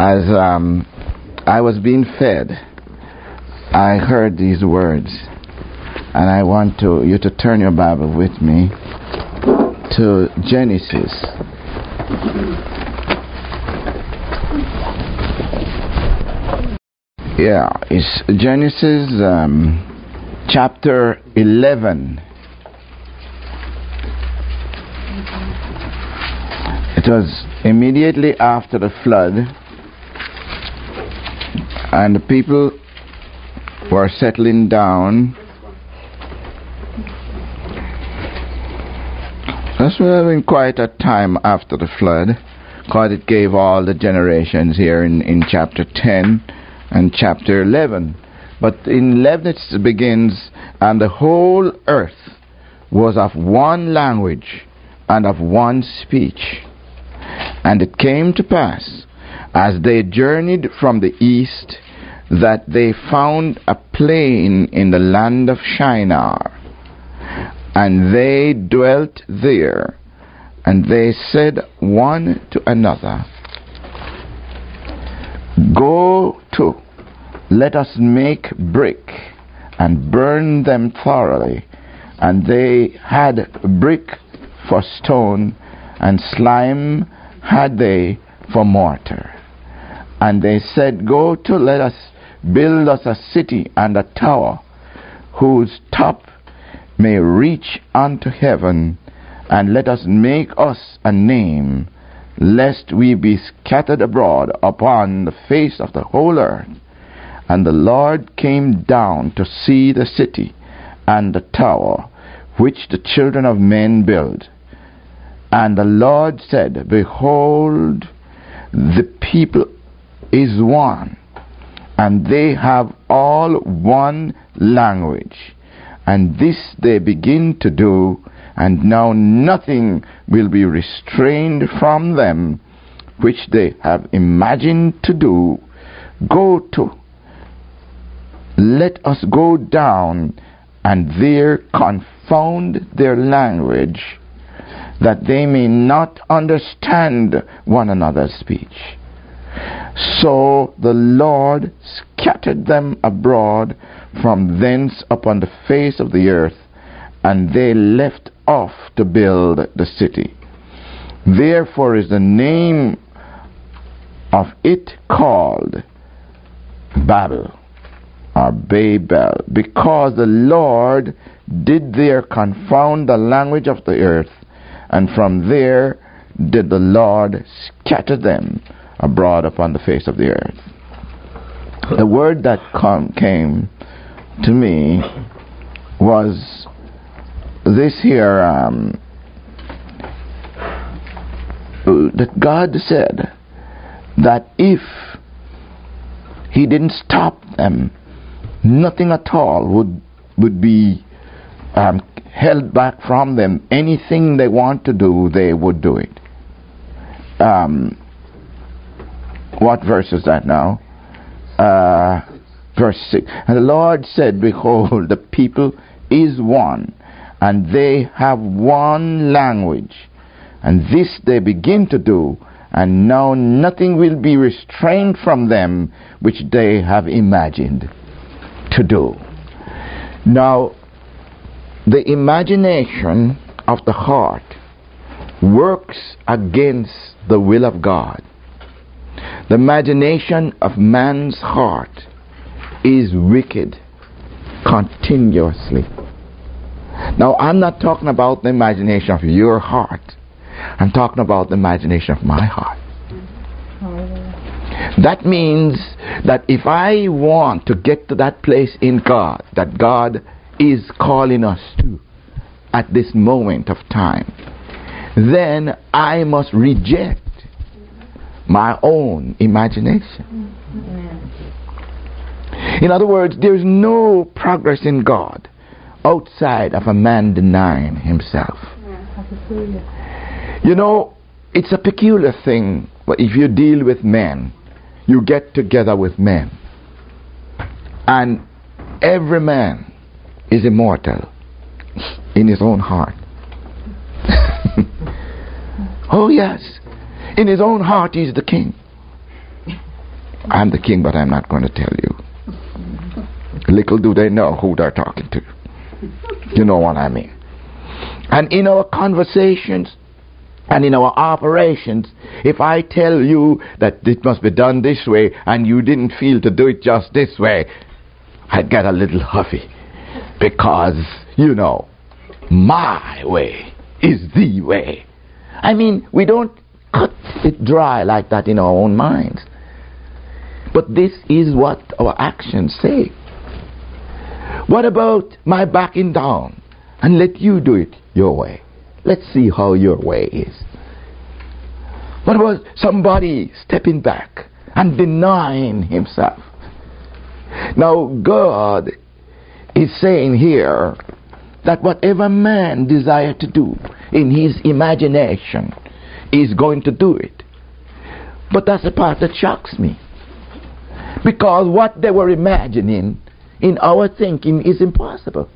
As I was being fed, I heard these words, and I want you to turn your Bible with me to Genesis. Yeah, it's Genesis chapter 11. It was immediately after the flood, and the people were settling down. This would have been quite a time after the flood, because it gave all the generations here in chapter 10 and chapter 11. But in 11 it begins, and the whole earth was of one language and of one speech. And it came to pass, as they journeyed from the east, that they found a plain in the land of Shinar. And they dwelt there, and they said one to another, Go to, let us make brick, and burn them thoroughly. And they had brick for stone, and slime had they for mortar. And they said, Go to, let us build us a city and a tower, whose top may reach unto heaven, and let us make us a name, lest we be scattered abroad upon the face of the whole earth. And the Lord came down to see the city and the tower, which the children of men build. And the Lord said, Behold, the people is one, and they have all one language. And this they begin to do, and now nothing will be restrained from them, which they have imagined to do. Go to, let us go down, and there confound their language, that they may not understand one another's speech. So the Lord scattered them abroad from thence upon the face of the earth, and they left off to build the city. Therefore is the name of it called Babel, or Babel, because the Lord did there confound the language of the earth, and from there did the Lord scatter them abroad upon the face of the earth. The word that came to me was this here, that God said that if He didn't stop them, nothing at all would be held back from them. Anything they want to do, they would do it. What verse is that now? Verse 6. And the Lord said, Behold, the people is one, and they have one language. And this they begin to do, and now nothing will be restrained from them which they have imagined to do. Now, the imagination of the heart works against the will of God. The imagination of man's heart is wicked continuously. Now, I'm not talking about the imagination of your heart. I'm talking about the imagination of my heart. That means that if I want to get to that place in God, that God is calling us to at this moment of time, then I must reject my own imagination. In other words, there is no progress in God outside of a man denying himself. You know, it's a peculiar thing. If you deal with men, you get together with men, and every man is immortal in his own heart. Oh yes, in his own heart he is the king. I'm the king, but I'm not going to tell you. Little do they know who they're talking to. You know what I mean. And in our conversations and in our operations, if I tell you that it must be done this way and you didn't feel to do it just this way, I'd get a little huffy. Because, you know, my way is the way. I mean, we don't cut it dry like that in our own minds. But this is what our actions say. What about my backing down and let you do it your way? Let's see how your way is. What about somebody stepping back and denying himself? Now, God is saying here that whatever man desires to do in his imagination is going to do it. But that's the part that shocks me. Because what they were imagining in our thinking is impossible.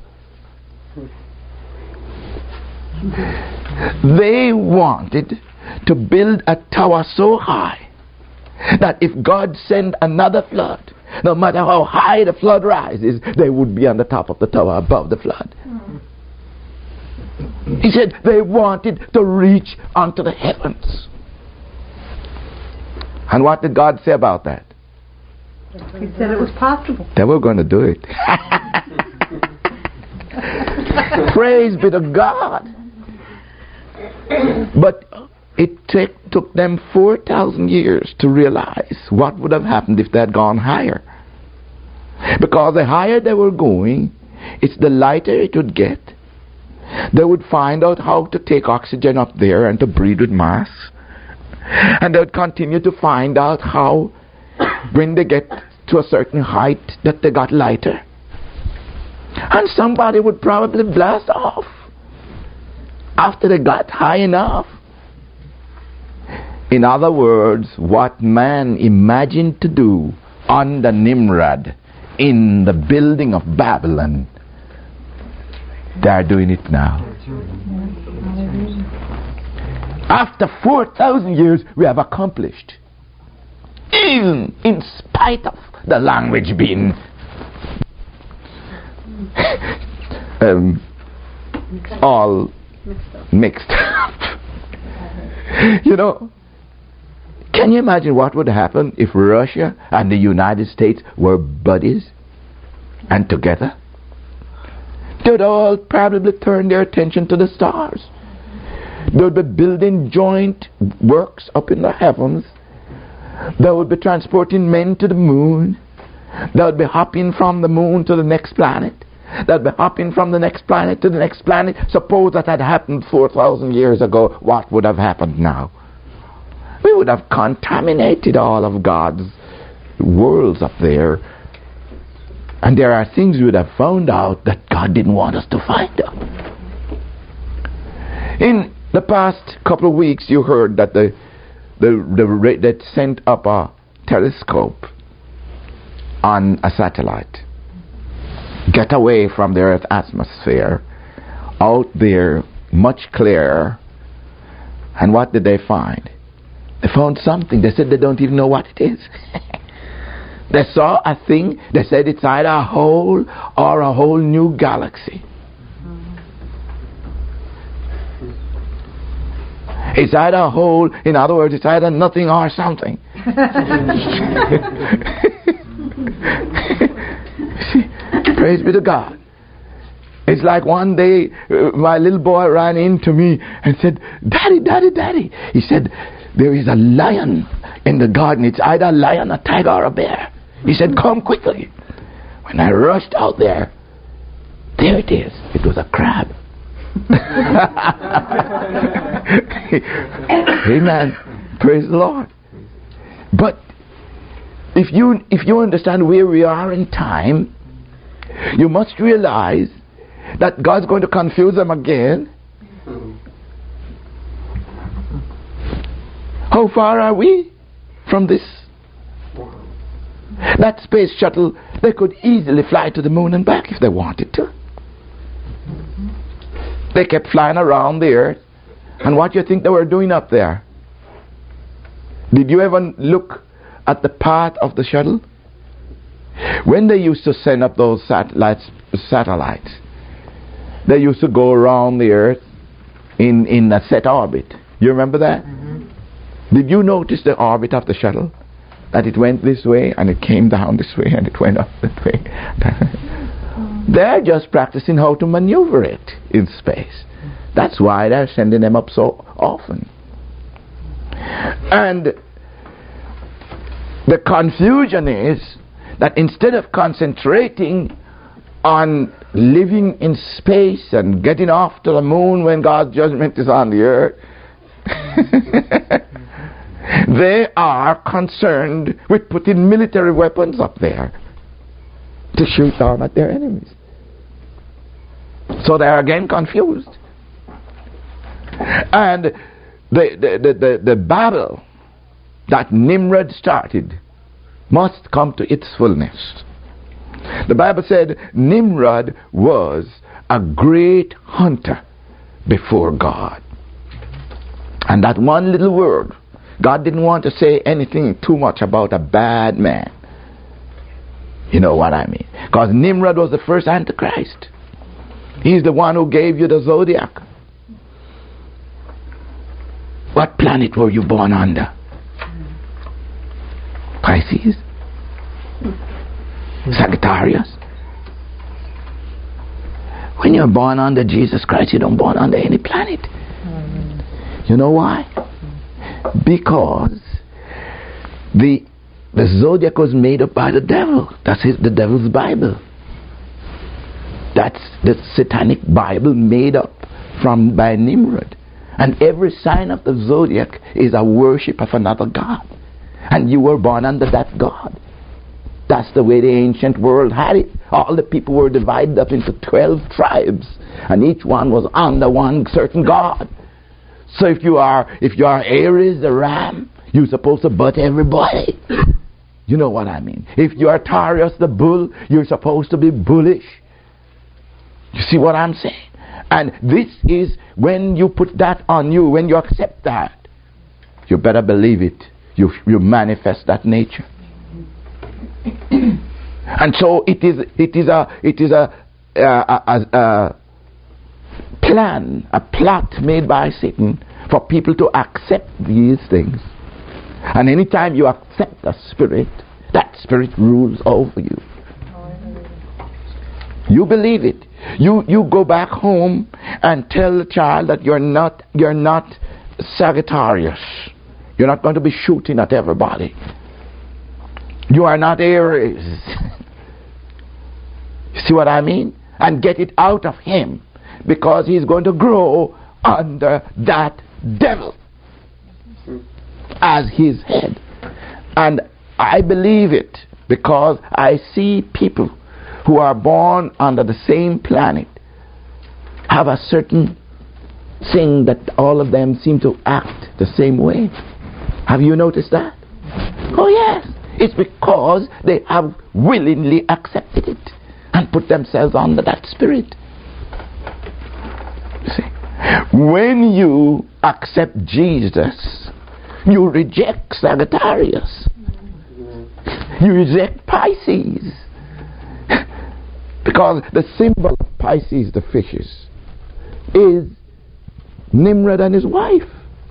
They wanted to build a tower so high that if God sent another flood, no matter how high the flood rises, they would be on the top of the tower above the flood. He said they wanted to reach onto the heavens. And what did God say about that? He said it was possible. They were going to do it. Praise be to God. But it took them 4,000 years to realize what would have happened if they had gone higher. Because the higher they were going, it's the lighter it would get. They would find out how to take oxygen up there and to breathe with mass. And they would continue to find out how, when they get to a certain height, that they got lighter. And somebody would probably blast off after they got high enough. In other words, what man imagined to do under Nimrod in the building of Babylon, they are doing it now. After 4,000 years, we have accomplished, even in spite of the language being all mixed up. You know, can you imagine what would happen if Russia and the United States were buddies and together? They would all probably turn their attention to the stars. They would be building joint works up in the heavens. They would be transporting men to the moon. They would be hopping from the moon to the next planet. They would be hopping from the next planet to the next planet. Suppose that had happened 4,000 years ago, what would have happened now? We would have contaminated all of God's worlds up there. And there are things we would have found out that God didn't want us to find out. In the past couple of weeks, you heard that they sent up a telescope on a satellite. Get away from the Earth's atmosphere, out there, much clearer. And what did they find? They found something. They said they don't even know what it is. They saw a thing. They said it's either a hole or a whole new galaxy. It's either a hole. In other words, it's either nothing or something. Praise be to God. It's like one day my little boy ran into me and said, "Daddy, Daddy, Daddy." He said, "There is a lion in the garden. It's either a lion, a tiger, or a bear." He said, "Come quickly." When I rushed out there it is. It was a crab. Amen. Praise the Lord. But if you understand where we are in time, you must realize that God's going to confuse them again. How far are we from this? That space shuttle, they could easily fly to the moon and back if they wanted to. They kept flying around the earth. And what do you think they were doing up there? Did you ever look at the path of the shuttle? When they used to send up those satellites, they used to go around the earth in a set orbit. You remember that? Mm-hmm. Did you notice the orbit of the shuttle? That it went this way and it came down this way and it went up that way. They're just practicing how to maneuver it in space. That's why they're sending them up so often. And the confusion is that instead of concentrating on living in space and getting off to the moon when God's judgment is on the earth, they are concerned with putting military weapons up there to shoot down at their enemies. So they are again confused. And the battle that Nimrod started must come to its fullness. The Bible said Nimrod was a great hunter before God. And that one little word, God didn't want to say anything too much about a bad man. You know what I mean? Because Nimrod was the first Antichrist. He's the one who gave you the zodiac. What planet were you born under? Pisces? Sagittarius? When you're born under Jesus Christ, you don't born under any planet. You know why? Because the zodiac was made up by the devil. That's the devil's Bible. That's the satanic Bible made up by Nimrod. And every sign of the zodiac is a worship of another god. And you were born under that god. That's the way the ancient world had it. All the people were divided up into 12 tribes. And each one was under one certain god. So if you are Aries, the ram, you're supposed to butt everybody. You know what I mean? If you are Taurus, the bull, you're supposed to be bullish. You see what I'm saying? And this is when you put that on you, when you accept that, you better believe it. You manifest that nature. And so it is a plan, a plot made by Satan for people to accept these things. And anytime you accept a spirit, that spirit rules over you. You believe it. You go back home and tell the child that you're not Sagittarius. You're not going to be shooting at everybody. You are not Aries. You see what I mean? And get it out of him, because he's going to grow under that devil as his head. And I believe it because I see people who are born under the same planet have a certain thing that all of them seem to act the same way. Have you noticed that? Oh yes. It's because they have willingly accepted it and put themselves under that spirit. You see? When you accept Jesus, you reject Sagittarius. You reject Pisces. Because the symbol of Pisces, the fishes, is Nimrod and his wife.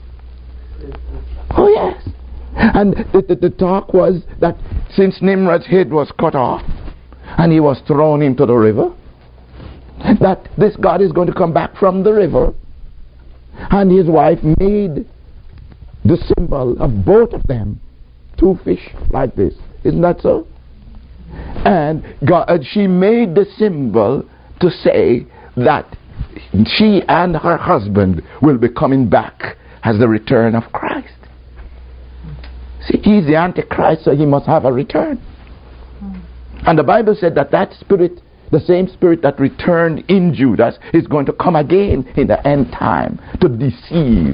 Oh yes. And the talk was that since Nimrod's head was cut off and he was thrown into the river, that this God is going to come back from the river, and his wife made the symbol of both of them, two fish like this. Isn't that so? And she made the symbol to say that she and her husband will be coming back as the return of Christ. See, he's the Antichrist, so he must have a return. And the Bible said that spirit, the same spirit that returned in Judas, is going to come again in the end time to deceive.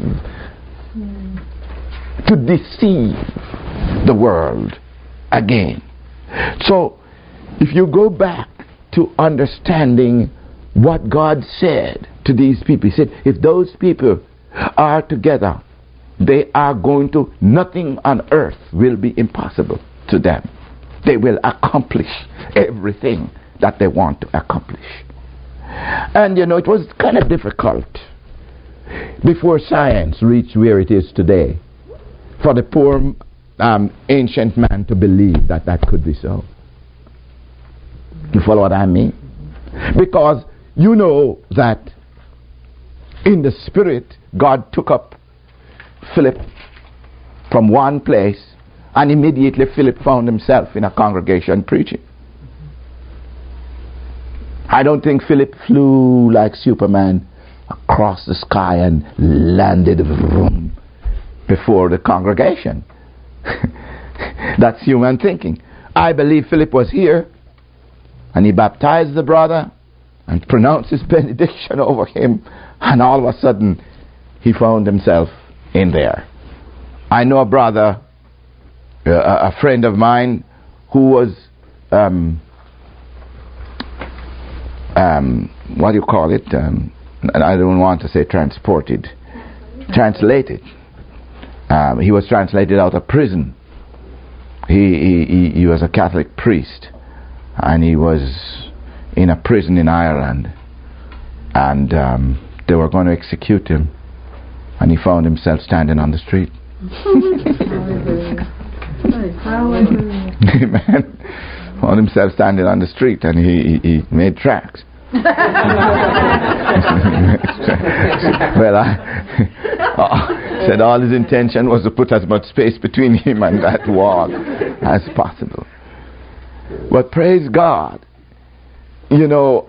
To deceive the world again. So, if you go back to understanding what God said to these people, he said, if those people are together they are going to, nothing on earth will be impossible to them. They will accomplish everything that they want to accomplish. And it was kind of difficult before science reached where it is today for the poor ancient man to believe that that could be so. You follow what I mean? Because you know that in the spirit, God took up Philip from one place, and immediately Philip found himself in a congregation preaching. I don't think Philip flew like Superman across the sky and landed before the congregation. That's human thinking. I believe Philip was here, and he baptized the brother and pronounced his benediction over him, and all of a sudden he found himself in there. I know a brother, a friend of mine, who was what do you call it? And I don't want to say transported, translated. He was translated out of prison. He was a Catholic priest, and he was in a prison in Ireland, and they were going to execute him, and he found himself standing on the street. Amen. Found himself standing on the street, and he made tracks. Well, I said all his intention was to put as much space between him and that wall as possible. But praise God, we know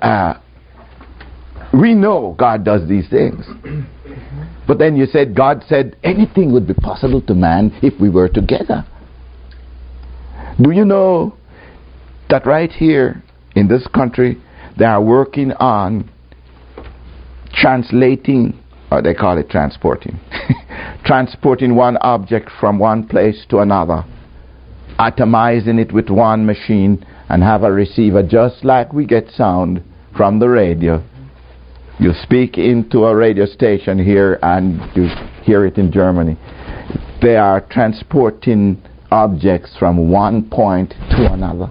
God does these things. But then you said, God said anything would be possible to man if we were together. Do you know that right here in this country they are working on translating, or they call it transporting, transporting one object from one place to another, atomizing it with one machine, and have a receiver just like we get sound from the radio. You speak into a radio station here and you hear it in Germany. They are transporting objects from one point to another.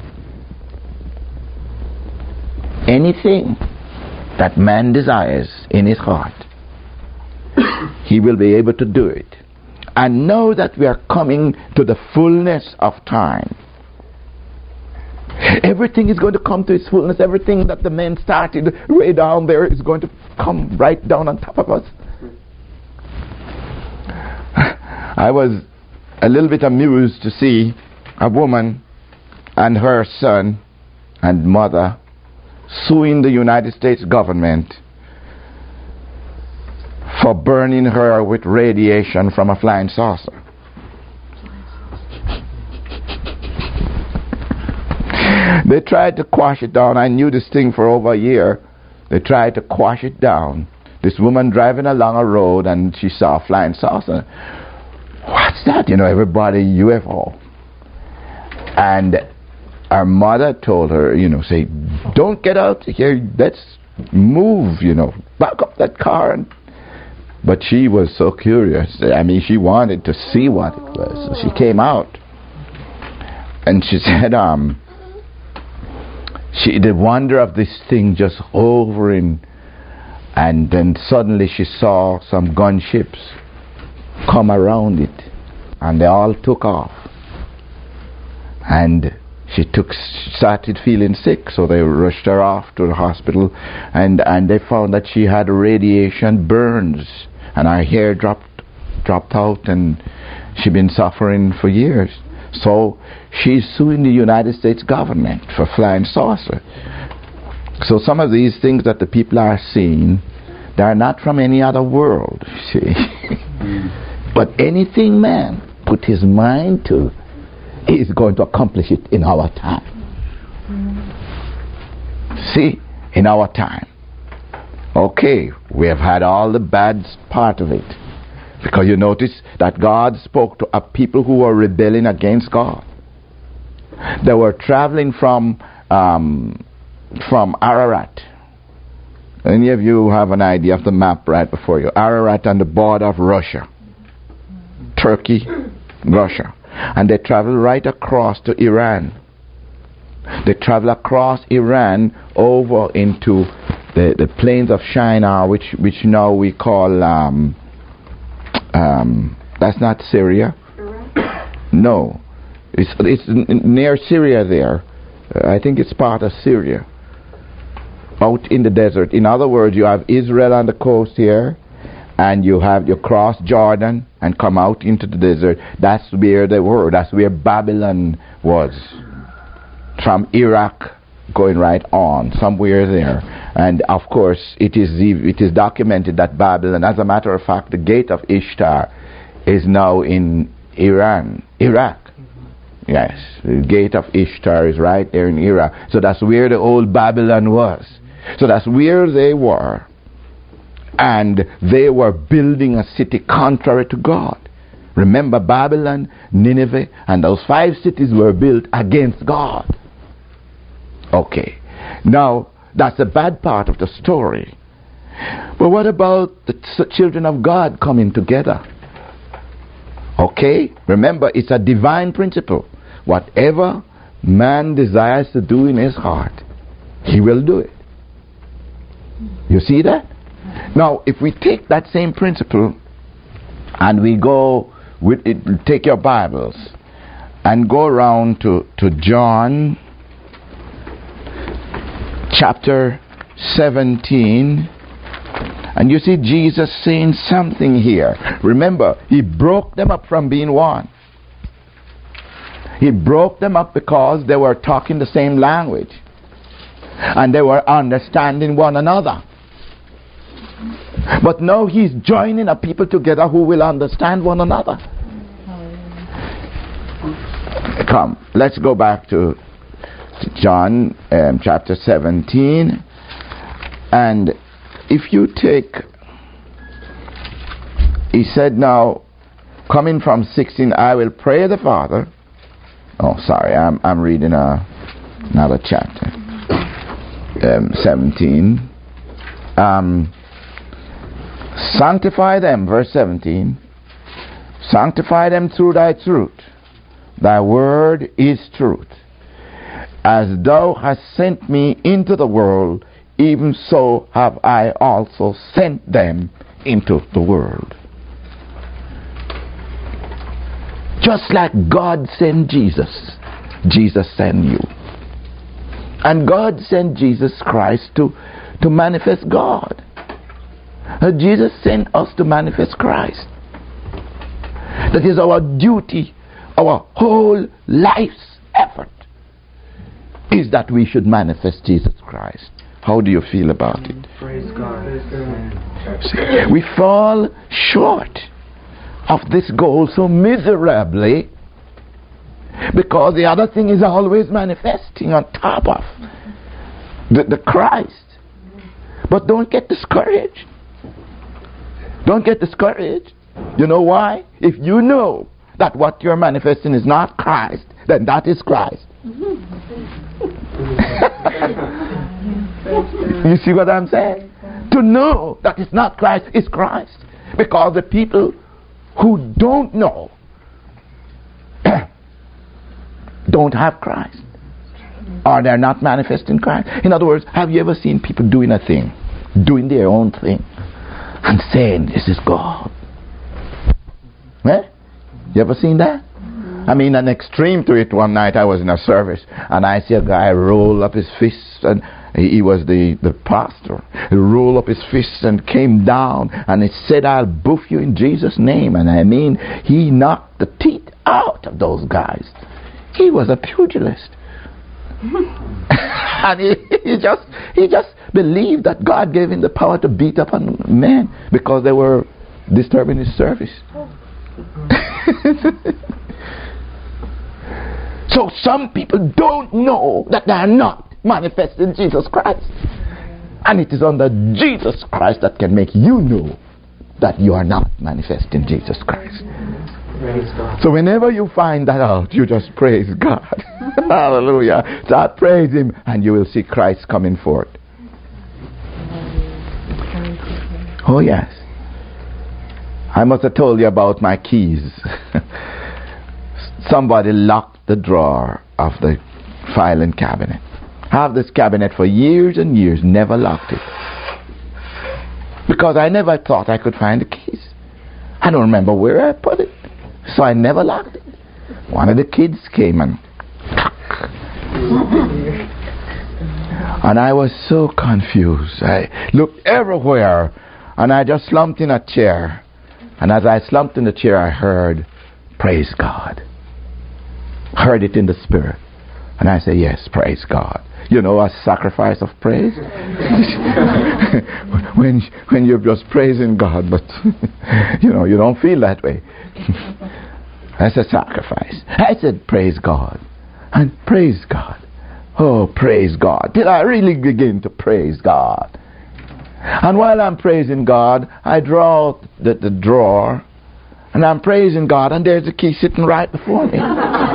Anything that man desires in his heart, he will be able to do it. And know that we are coming to the fullness of time. Everything is going to come to its fullness. Everything that the men started way down there is going to come right down on top of us. I was a little bit amused to see a woman and her son and mother suing the United States government for burning her with radiation from a flying saucer. They tried to quash it down. I knew this thing for over a year. They tried to quash it down. This woman driving along a road and she saw a flying saucer. What's that? Everybody, UFO. And her mother told her, say, don't get out here, let's move, back up that car. But she was so curious. She wanted to see what it was. So she came out. And she said, the wonder of this thing just hovering, and then suddenly she saw some gunships come around it, and they all took off. And she started feeling sick, so they rushed her off to the hospital, and they found that she had radiation burns, and her hair dropped out, and she'd been suffering for years. So she's suing the United States government for flying saucer. So some of these things that the people are seeing, they are not from any other world, you see. But anything man put his mind to, he is going to accomplish it in our time. See, in our time. Okay, we have had all the bad part of it. Because you notice that God spoke to a people who were rebelling against God. They were traveling from Ararat. Any of you have an idea of the map right before you? Ararat on the border of Russia. Turkey, Russia. And they travel right across to Iran. They travel across Iran over into the plains of Shinar, which now we call, that's not Syria. No. It's near Syria there. I think it's part of Syria. Out in the desert. In other words, you have Israel on the coast here, and you cross Jordan and come out into the desert. That's where they were. That's where Babylon was. From Iraq going right on, somewhere there. And of course, it is documented that Babylon, as a matter of fact, the gate of Ishtar is now in Iraq. Yes, the gate of Ishtar is right there in Iraq. So that's where the old Babylon was. So that's where they were. And they were building a city contrary to God. Remember, Babylon, Nineveh, and those 5 cities were built against God. Okay. Now, that's the bad part of the story. But what about the children of God coming together? Okay? Remember, it's a divine principle. Whatever man desires to do in his heart, he will do it. You see that? Now, if we take that same principle and we go with it, take your Bibles and go around to John chapter 17, and you see Jesus saying something here. Remember, he broke them up from being one. He broke them up because they were talking the same language and they were understanding one another. But now he's joining a people together who will understand one another. Come, let's go back to John chapter 17. And if you take, he said, now, coming from 16, I will pray the Father. Oh, sorry, I'm reading another chapter. 17. Sanctify them, verse 17. Sanctify them through thy truth. Thy word is truth. As thou hast sent me into the world, even so have I also sent them into the world. Just like God sent Jesus, Jesus sent you. And God sent Jesus Christ to manifest God. Jesus sent us to manifest Christ. That is our duty, our whole life's effort, is that we should manifest Jesus Christ. How do you feel about it? Praise God. See, we fall short of this goal so miserably because the other thing is always manifesting on top of the Christ. But don't get discouraged. Don't get discouraged. You know why? If you know that what you're manifesting is not Christ, then that is Christ. You see what I'm saying? To know that it's not Christ, it's Christ. Because the people who don't know don't have Christ, or they're not manifesting Christ. In other words, have you ever seen people doing a thing, doing their own thing, and saying, this is God? Eh? You ever seen that? I mean, an extreme to it. One night I was in a service, and I see a guy roll up his fists, and he was the pastor. He rolled up his fists and came down, and he said, I'll boof you in Jesus' name. And I mean, he knocked the teeth out of those guys. He was a pugilist. And he just believed that God gave him the power to beat up on men because they were disturbing his service. So some people don't know that they are not manifesting Jesus Christ. And it is under Jesus Christ that can make you know that you are not manifesting Jesus Christ. So whenever you find that out, you just praise God. Hallelujah. Start praise Him and you will see Christ coming forth. Oh yes. I must have told you about my keys. Somebody locked the drawer of the filing cabinet. I have this cabinet for years and years, never locked it. Because I never thought I could find the keys. I don't remember where I put it. So I never locked it. One of the kids came and I was so confused. I looked everywhere and I just slumped in a chair. And as I slumped in the chair, I heard, praise God. Heard it in the spirit. And I said, yes, praise God. You know, a sacrifice of praise. when you're just praising God, but you know, you don't feel that way. That's a sacrifice. I said, praise God. And praise God. Oh, praise God. Did I really begin to praise God? And while I'm praising God, I draw out the drawer, and I'm praising God, and there's the key sitting right before me.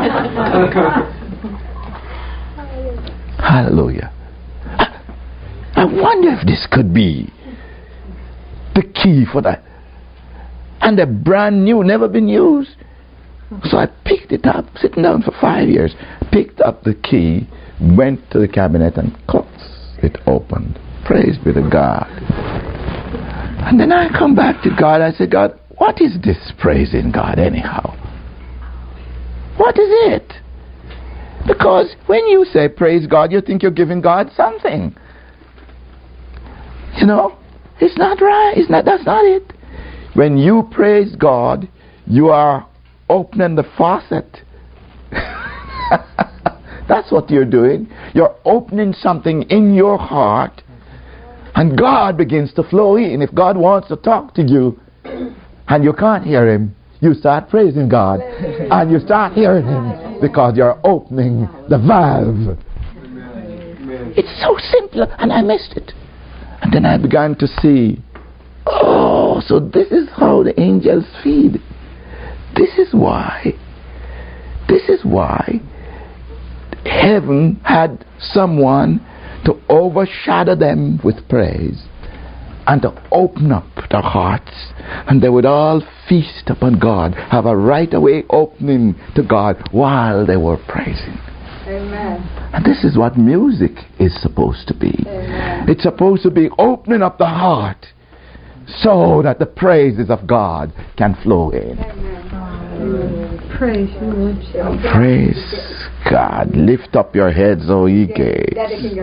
Hallelujah. I wonder if this could be the key for that. And they're brand new, never been used. So I picked it up, sitting down for 5 years, picked up the key, went to the cabinet and closed it opened. Praise be to God. And then I come back to God. I say, God, what is this praising God anyhow? What is it? Because when you say praise God, you think you're giving God something. You know, it's not right. That's not it. When you praise God, you are opening the faucet. That's what you're doing. You're opening something in your heart, and God begins to flow in. If God wants to talk to you and you can't hear him, you start praising God and you start hearing him because you're opening the valve. It's so simple, and I missed it. And then I began to see, oh, so this is how the angels feed. This is why heaven had someone to overshadow them with praise and to open up their hearts, and they would all feast upon God, have a right away opening to God while they were praising. Amen. And this is what music is supposed to be. Amen. It's supposed to be opening up the heart so that the praises of God can flow in. Amen. Praise you, Lord. Praise God. Lift up your heads, O ye gates.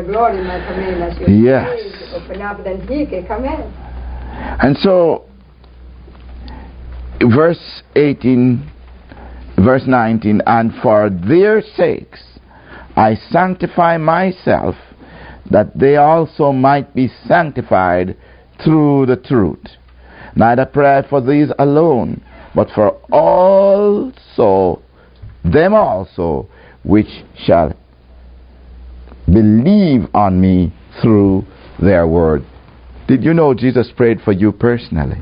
Yes. Open up, then he can come in. And so, verse 18, verse 19, and for their sakes I sanctify myself, that they also might be sanctified through the truth. Neither pray for these alone, but for them also which shall believe on me through their word. Did you know Jesus prayed for you personally?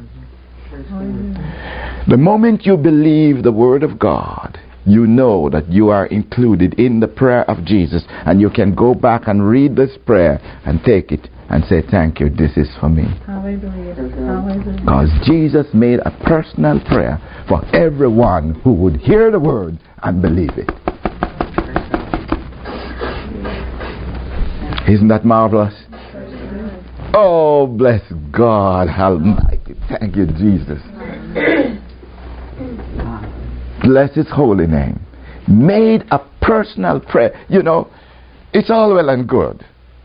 The moment you believe the word of God, you know that you are included in the prayer of Jesus, and you can go back and read this prayer and take it and say, thank you, this is for me. Hallelujah. Hallelujah. Because Jesus made a personal prayer for everyone who would hear the word and believe it. Isn't that marvelous? Oh, bless God Almighty. Thank you, Jesus. Bless his holy name. Made a personal prayer. You know, it's all well and good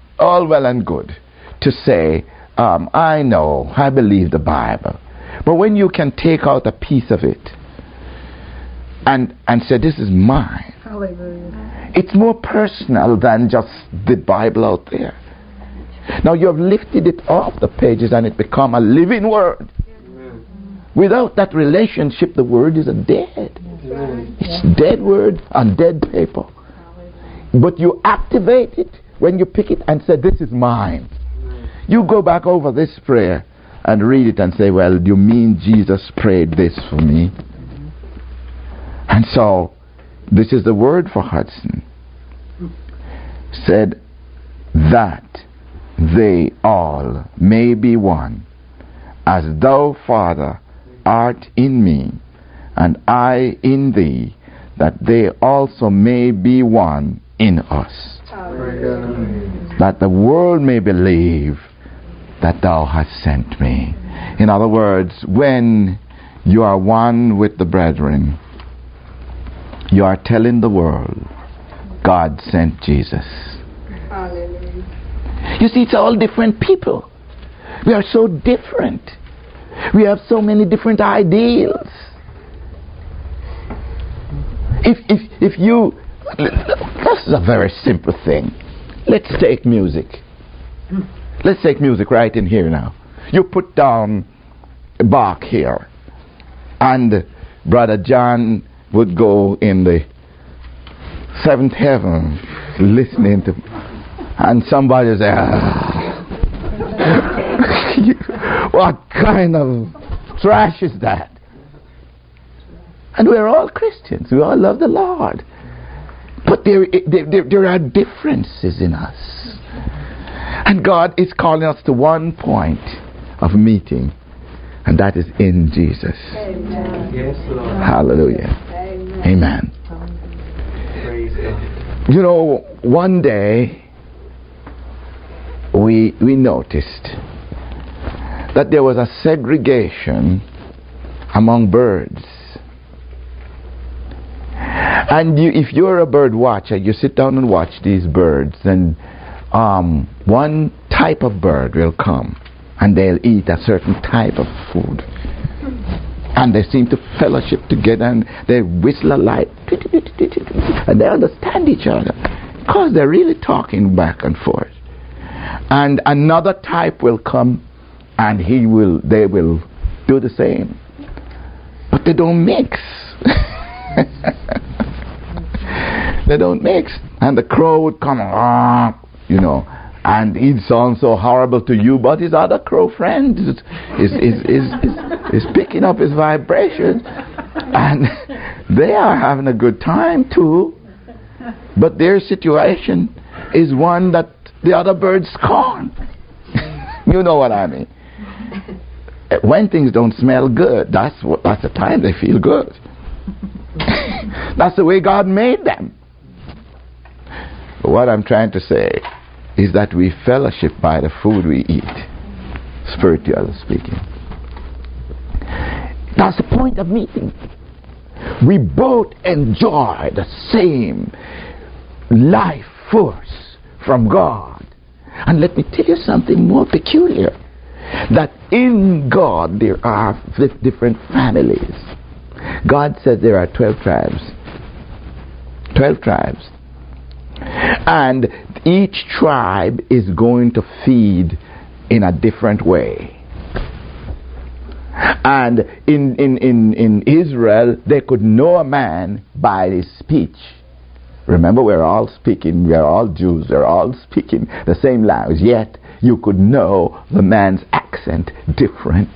to say, I know, I believe the Bible. But when you can take out a piece of it and say, this is mine. Hallelujah. It's more personal than just the Bible out there. Now you have lifted it off the pages and it become a living word. Without that relationship, the word is a dead. It's dead word on dead paper. But you activate it when you pick it and say, this is mine. You go back over this prayer and read it and say, well, you mean Jesus prayed this for me? And so, this is the word for Hudson. Said that they all may be one, as thou, Father, art in me, and I in thee, that they also may be one in us, that the world may believe that thou hast sent me. In other words, when you are one with the brethren, you are telling the world God sent Jesus. Hallelujah. You see, it's all different people. We are so different. We have so many different ideals. If you, this is a very simple thing. Let's take music. Let's take music right in here now. You put down Bach here, and Brother John would go in the seventh heaven listening to, and somebody say, what kind of trash is that? And we're all Christians. We all love the Lord. But there are differences in us. And God is calling us to one point of meeting, and that is in Jesus. Amen. Yes, Lord. Hallelujah. Amen. Amen. Praise God. You know, one day we noticed that there was a segregation among birds. And if you're a bird watcher, you sit down and watch these birds, and one type of bird will come and they'll eat a certain type of food, and they seem to fellowship together, and they whistle alike, and they understand each other because they're really talking back and forth. And another type will come, and they will do the same, but they don't mix. They don't mix. And the crow would come, and he'd sound so horrible to you, but his other crow friend is picking up his vibrations, and they are having a good time too. But their situation is one that the other birds scorn. You know what I mean? When things don't smell good, that's the time they feel good. That's the way God made them. But what I'm trying to say is that we fellowship by the food we eat, spiritually speaking. That's the point of meeting. We both enjoy the same life force from God. And let me tell you something more peculiar, that in God there are different families. God said there are 12 tribes. 12 tribes. And each tribe is going to feed in a different way. And in Israel, they could know a man by his speech. Remember, we're all Jews, we're all speaking the same language, yet you could know the man's accent different.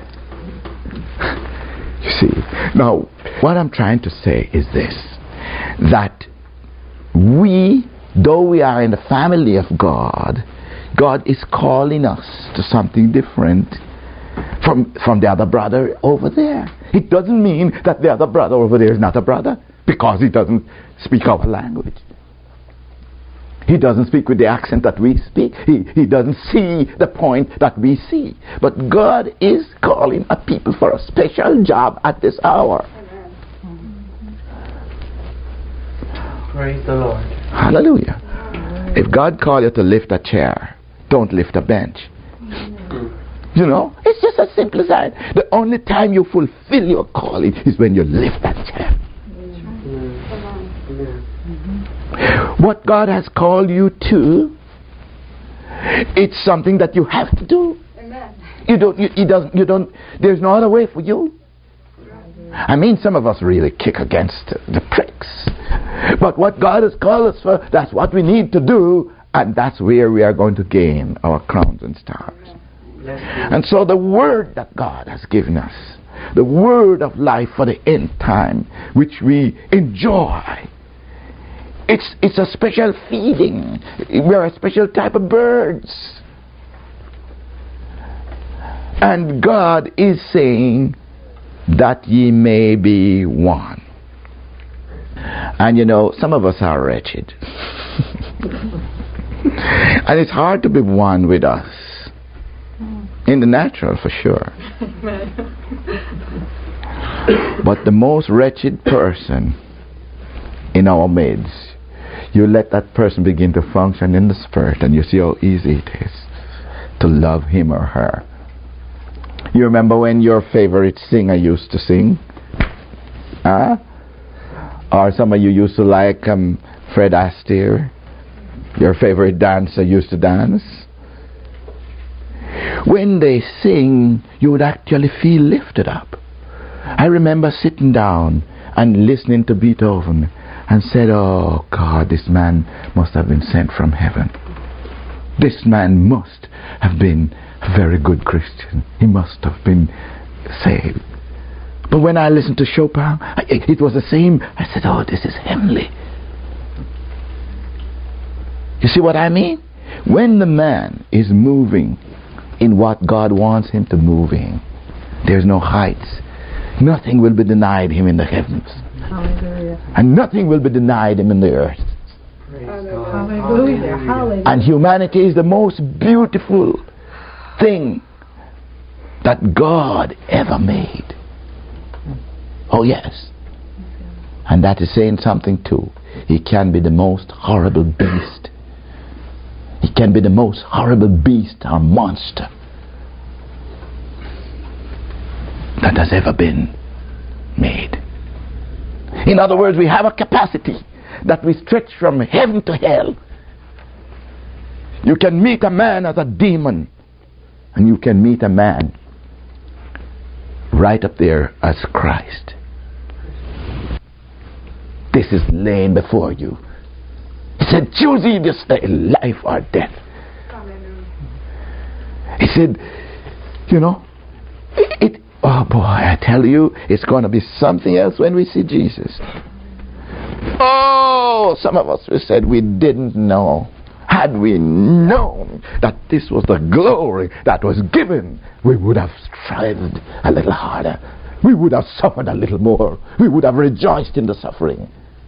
You see, now what I'm trying to say is this, that though we are in the family of God, God is calling us to something different from the other brother over there. It doesn't mean that the other brother over there is not a brother because he doesn't speak our language. He doesn't speak with the accent that we speak. He doesn't see the point that we see. But God is calling a people for a special job at this hour. Praise the Lord. Hallelujah. If God called you to lift a chair, don't lift a bench. You know, it's just as simple as that. The only time you fulfill your calling is when you lift that chair. What God has called you to, it's something that you have to do. There's no other way for you. I mean, some of us really kick against the pricks. But what God has called us for, that's what we need to do, and that's where we are going to gain our crowns and stars. And so the word that God has given us, the word of life for the end time, which we enjoy, it's a special feeding. We're a special type of birds. And God is saying, that ye may be one. And you know, some of us are wretched. And it's hard to be one with us. In the natural, for sure. But the most wretched person in our midst, you let that person begin to function in the Spirit, and you see how easy it is to love him or her. You remember when your favorite singer used to sing? Or some of you used to like Fred Astaire? Your favorite dancer used to dance? When they sing, you would actually feel lifted up. I remember sitting down and listening to Beethoven and said, oh God, this man must have been sent from heaven. This man must have been a very good Christian. He must have been saved. But when I listened to Chopin, it was the same. I said, oh, this is heavenly. You see what I mean? When the man is moving in what God wants him to move in, there's no heights. Nothing will be denied him in the heavens. Hallelujah. And nothing will be denied him in the earth. Praise Hallelujah. God. Hallelujah. And humanity is the most beautiful thing that God ever made. Oh yes. And that is saying something too. He can be the most horrible beast. He can be the most horrible beast or monster that has ever been made. In other words, we have a capacity that we stretch from heaven to hell. You can meet a man as a demon, and you can meet a man right up there as Christ. This is laying before you. He said, choose ye this day, life or death. He said, you know, oh boy, I tell you, it's going to be something else when we see Jesus. Oh, some of us we said we didn't know. Had we known that this was the glory that was given, we would have strived a little harder. We would have suffered a little more. We would have rejoiced in the suffering.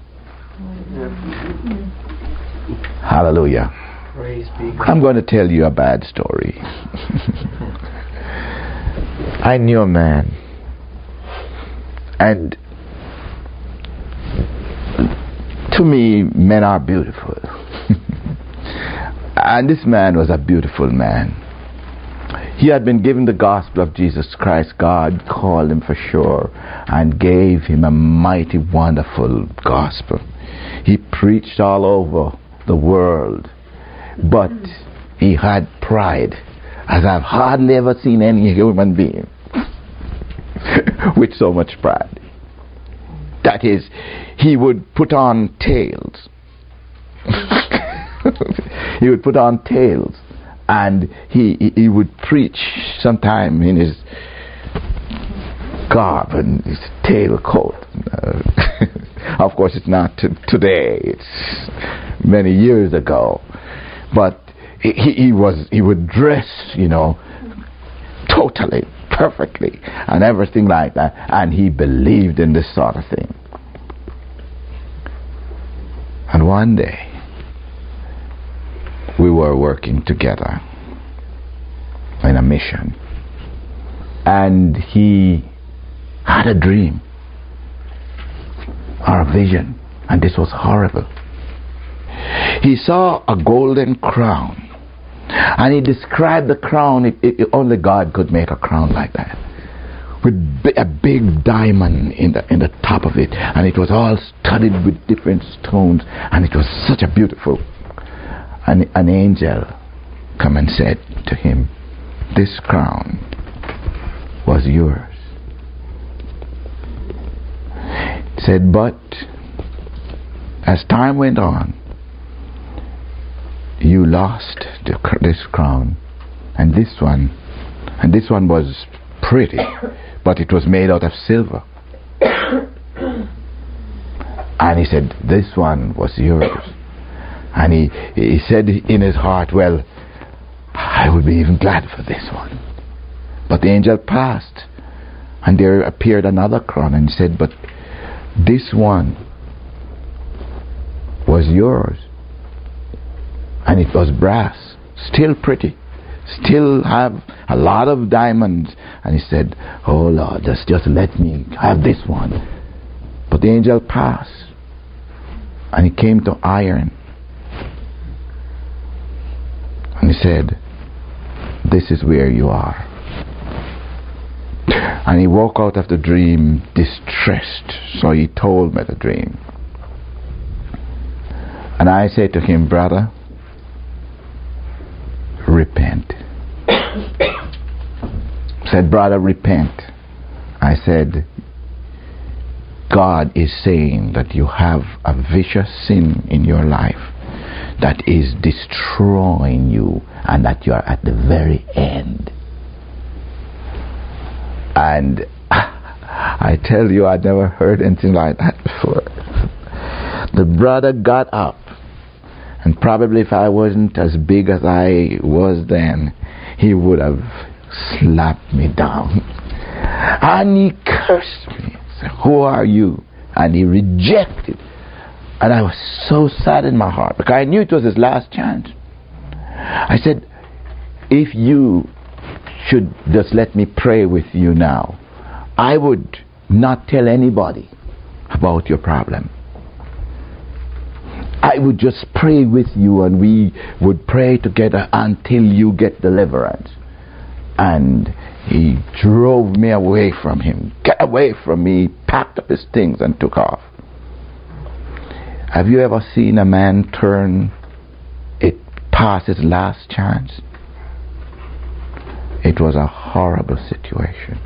Hallelujah. Praise be God. I'm going to tell you a bad story. I knew a man, and to me, men are beautiful. And this man was a beautiful man. He had been given the gospel of Jesus Christ. God called him for sure and gave him a mighty, wonderful gospel. He preached all over the world, but he had pride, as I've hardly ever seen any human being with so much pride. That is, he would put on tails. He would put on tails, and he would preach sometime in his garb and his tail coat. Of course, it's not today. It's many years ago. But he would dress, you know, totally, perfectly, and everything like that. And he believed in this sort of thing. And one day, we were working together in a mission, and he had a dream or a vision, and this was horrible. He saw a golden crown, and he described the crown. Only God could make a crown like that, with a big diamond in the top of it, and it was all studded with different stones, and it was such a beautiful. And an angel come and said to him, this crown was yours. He said, but as time went on, you lost this crown, and this one was pretty, but it was made out of silver. And he said, this one was yours. And he said in his heart, well, I would be even glad for this one. But the angel passed, And there appeared another crown, and he said, but this one was yours. And it was brass, still pretty, still have a lot of diamonds. And he said, oh Lord, just let me have this one. But the angel passed, and he came to iron. And he said, this is where you are. And he woke out of the dream distressed. So he told me the dream. And I said to him, brother, repent. Said, brother, repent. I said, God is saying that you have a vicious sin in your life that is destroying you, and that you are at the very end. And I tell you, I'd never heard anything like that before. The brother got up, and probably if I wasn't as big as I was then, he would have slapped me down. And he cursed me. Said, who are you? And he rejected. And I was so sad in my heart, because I knew it was his last chance. I said, if you should just let me pray with you now, I would not tell anybody about your problem. I would just pray with you, and we would pray together until you get deliverance. And he drove me away from him. Get away from me. Packed up his things and took off. Have you ever seen a man turn it past his last chance? It was a horrible situation.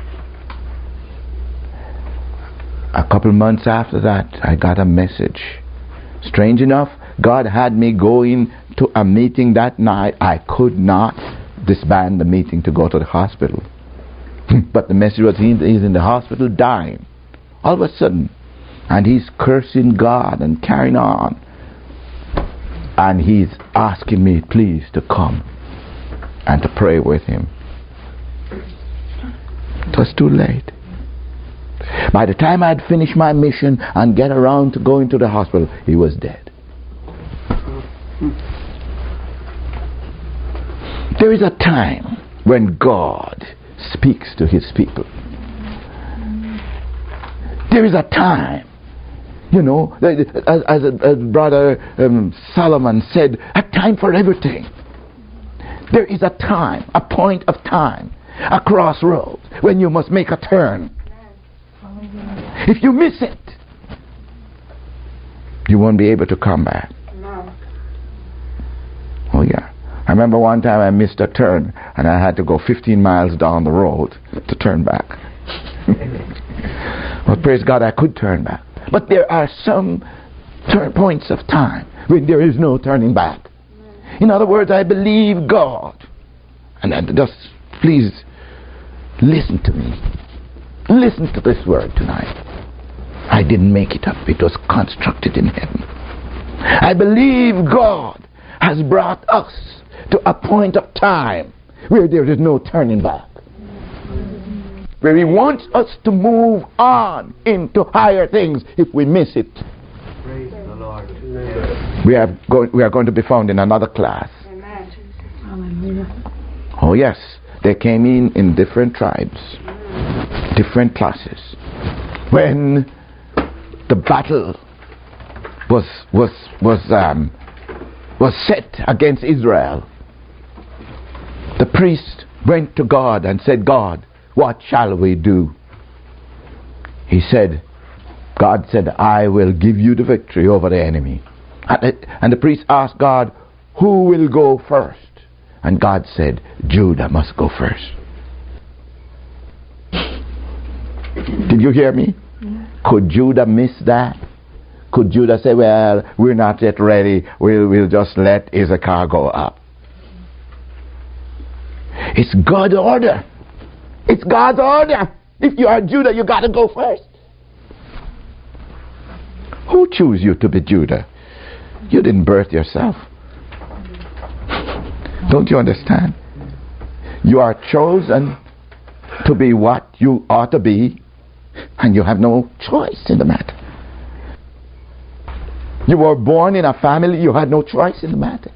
A couple months after that, I got a message. Strange enough, God had me going to a meeting that night. I could not disband the meeting to go to the hospital. But the message was, he's in the hospital dying. All of a sudden, and he's cursing God and carrying on. And he's asking me, please, to come and to pray with him. It was too late. By the time I'd finished my mission and get around to going to the hospital, he was dead. There is a time when God speaks to his people. There is a time, you know, as Brother Solomon said, a time for everything. There is a time, a point of time, a crossroads when you must make a turn. If you miss it, you won't be able to come back. No. Oh yeah. I remember one time I missed a turn and I had to go 15 miles down the road to turn back. Well, praise God, I could turn back. But there are some points of time when there is no turning back. In other words, I believe God. And just please listen to me. Listen to this word tonight. I didn't make it up. It was constructed in heaven. I believe God has brought us to a point of time where there is no turning back. Where he wants us to move on into higher things if we miss it. Praise the Lord. We are going to be found in another class. Amen. Hallelujah. Oh yes, they came in different tribes, different classes. When the battle was set against Israel, the priest went to God and said, God, what shall we do? God said, I will give you the victory over the enemy. And the priest asked God, who will go first? And God said, Judah must go first. Did you hear me? Could Judah miss that? Could Judah say, well, we're not yet ready, we'll just let Issachar go up? It's God's order. It's God's order. If you are Judah, you got to go first. Who chose you to be Judah? You didn't birth yourself. Don't you understand? You are chosen to be what you ought to be, and you have no choice in the matter. You were born in a family, you had no choice in the matter.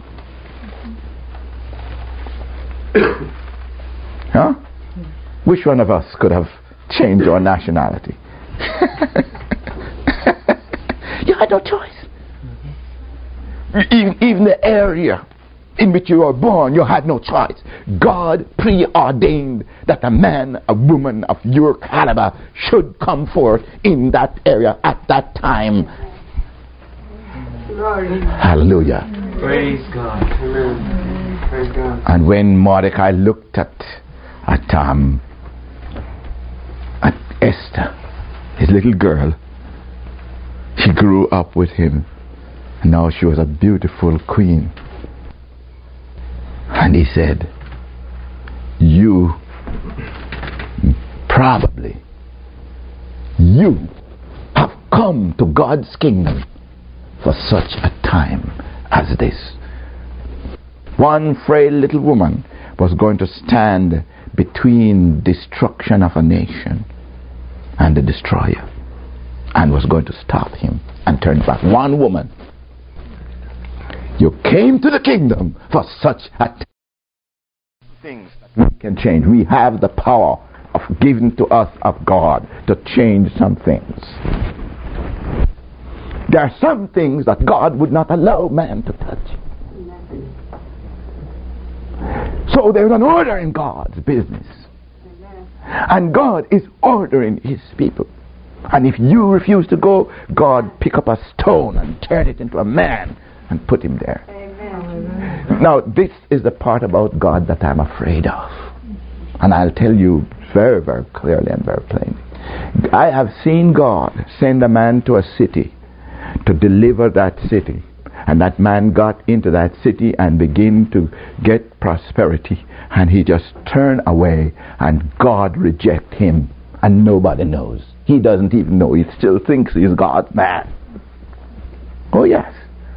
Huh? Which one of us could have changed our nationality? You had no choice. Even the area in which you were born, you had no choice. God preordained that a man, a woman of your caliber should come forth in that area at that time. Hallelujah. Praise God. Amen. Praise God. And when Mordecai looked at Esther, his little girl, she grew up with him. And now she was a beautiful queen. And he said, you have come to God's kingdom for such a time as this. One frail little woman was going to stand between destruction of a nation and the destroyer, and was going to stop him and turn back. One woman. You came to the kingdom for such a time. Things that we can change. We have the power of given to us of God to change some things. There are some things that God would not allow man to touch. So there's an order in God's business. And God is ordering his people. And if you refuse to go, God pick up a stone and turn it into a man and put him there. Amen. Now, this is the part about God that I'm afraid of. And I'll tell you very, very clearly and very plainly. I have seen God send a man to a city to deliver that city. And that man got into that city and began to get prosperity. And he just turned away, and God reject him. And nobody knows. He doesn't even know. He still thinks he's God's man. Oh, yes.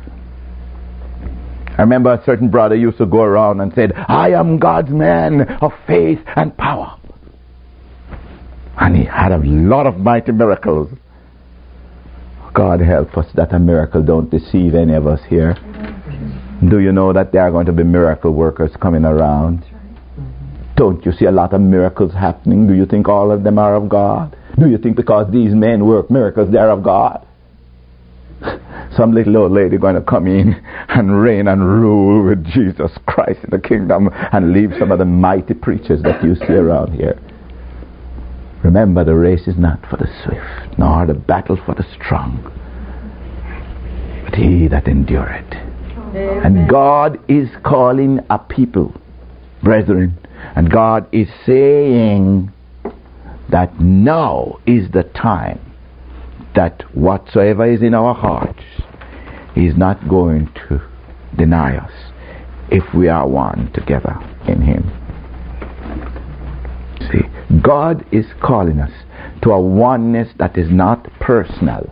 I remember a certain brother used to go around and said, I am God's man of faith and power. And he had a lot of mighty miracles. God help us that a miracle don't deceive any of us here. Do you know that there are going to be miracle workers coming around? Don't you see a lot of miracles happening? Do you think all of them are of God? Do you think because these men work miracles they're of God? Some little old lady going to come in and reign and rule with Jesus Christ in the kingdom and leave some of the mighty preachers that you see around here. Remember, the race is not for the swift, nor the battle for the strong, but he that endureth. And God is calling a people, brethren, and God is saying that now is the time that whatsoever is in our hearts, he's not going to deny us if we are one together in him. See, God is calling us to a oneness that is not personal.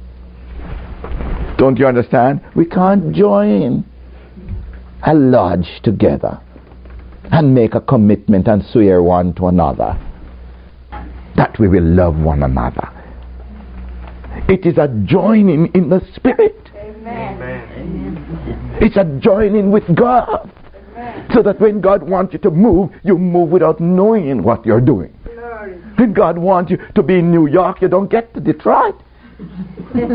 Don't you understand? We can't join a lodge together and make a commitment and swear one to another that we will love one another. It is a joining in the Spirit. Amen. It's a joining with God. Amen. So that when God wants you move without knowing what you're doing. Glory. When God wants you to be in New York, you don't get to Detroit. You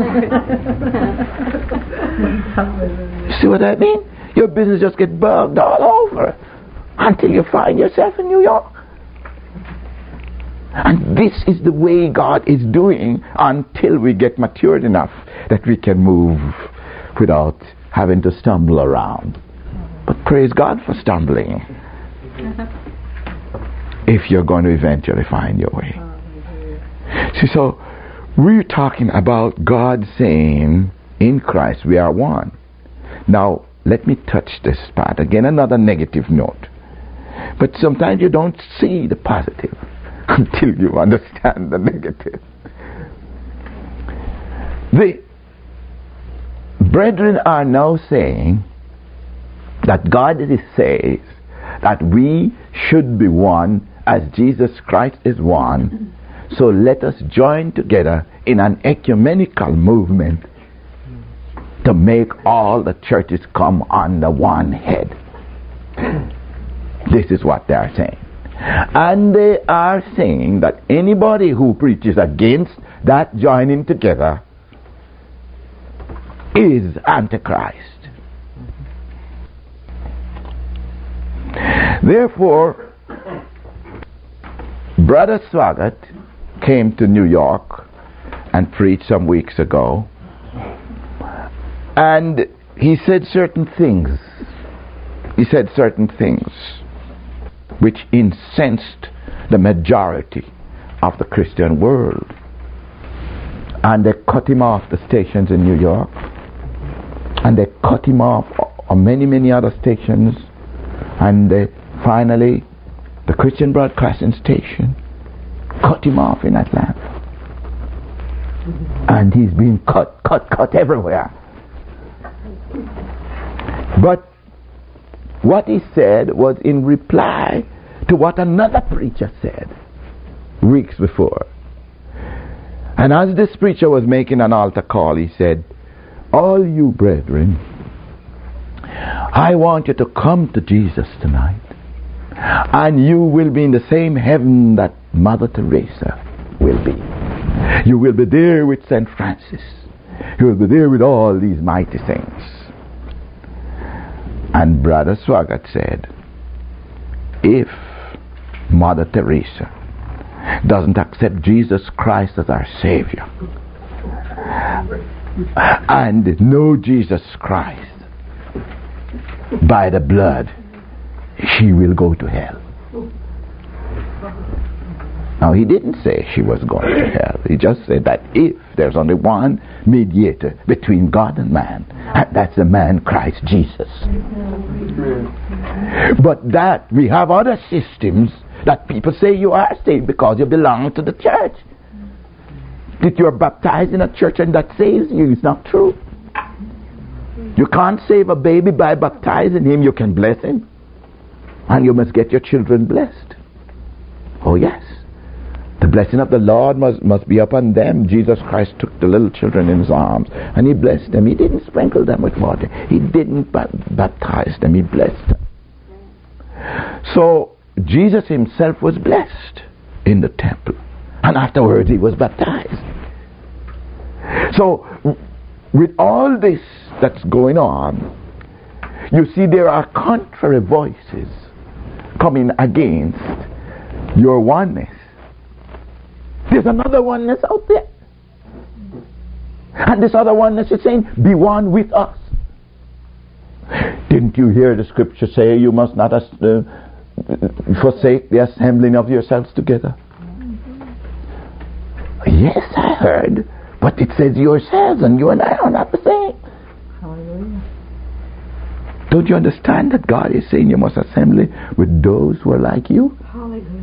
see what I mean? Your business just gets bugged all over until you find yourself in New York. And this is the way God is doing until we get matured enough that we can move without having to stumble around. But praise God for stumbling. If you're going to eventually find your way. See, so we're talking about God saying in Christ we are one. Now, let me touch this part. Again, another negative note. But sometimes you don't see the positive until you understand the negative. The brethren are now saying that God says that we should be one as Jesus Christ is one, so let us join together in an ecumenical movement to make all the churches come under one head. This is what they are saying. And they are saying that anybody who preaches against that joining together is Antichrist. Therefore, Brother Swaggart came to New York and preached some weeks ago, and he said certain things. He said certain things which incensed the majority of the Christian world. And they cut him off the stations in New York, and they cut him off on many, many other stations, and finally the Christian Broadcasting Station cut him off in Atlanta. And he's been cut everywhere. But what he said was in reply to what another preacher said weeks before. And as this preacher was making an altar call, he said, "All you brethren, I want you to come to Jesus tonight, and you will be in the same heaven that Mother Teresa will be. You will be there with St. Francis. You will be there with all these mighty saints." And Brother Swaggart said, if Mother Teresa doesn't accept Jesus Christ as our Savior and know Jesus Christ by the blood, she will go to hell. Now, he didn't say she was going to hell. He just said that if there's only one mediator between God and man, and that's the man Christ Jesus. But that we have other systems that people say you are saved because you belong to the church. That you're baptized in a church and that saves you. It's not true. You can't save a baby by baptizing him. You can bless him. And you must get your children blessed. Oh yes. The blessing of the Lord must be upon them. Jesus Christ took the little children in his arms and he blessed them. He didn't sprinkle them with water. He didn't baptize them. He blessed them. So Jesus himself was blessed in the temple, and afterwards he was baptized. So with all this that's going on, you see there are contrary voices coming against your oneness. There's another oneness out there. And this other oneness is saying, be one with us. Didn't you hear the scripture say you must not forsake the assembling of yourselves together? Yes, I heard. But it says yourselves, and you and I are not the same. Hallelujah. Don't you understand that God is saying you must assemble with those who are like you? Hallelujah.